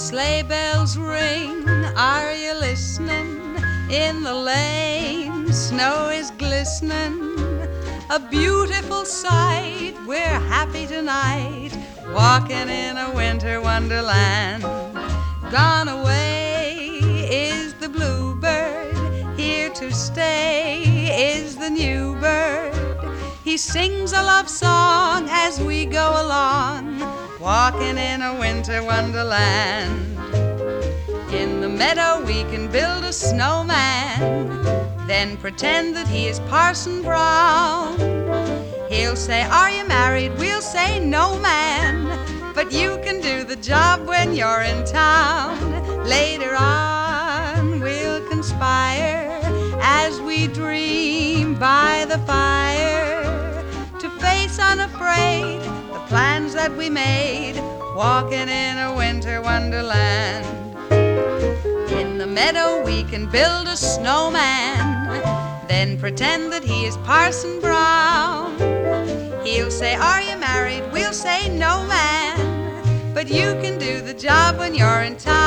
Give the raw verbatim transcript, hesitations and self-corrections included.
sleigh bells ring, are you listening? In the lane, snow is glistening, a beautiful sight. We're happy tonight, walking in a winter wonderland. Gone away is the bluebird, here to stay is the new bird. He sings a love song as we go along, walking in a winter wonderland. In the meadow we can build a snowman, then pretend that he is Parson Brown. He'll say, "Are you married?" We'll say, "No, man," but you can do the job when you're in town. Later on we'll conspire as we dream by the fire, to face unafraid the plans that we made, walking in a winter wonderland. In the meadow we can build a snowman, then pretend that he is Parson Brown. He'll say, "Are you married?" We'll say, "No, man," but you can do the job when you're in town.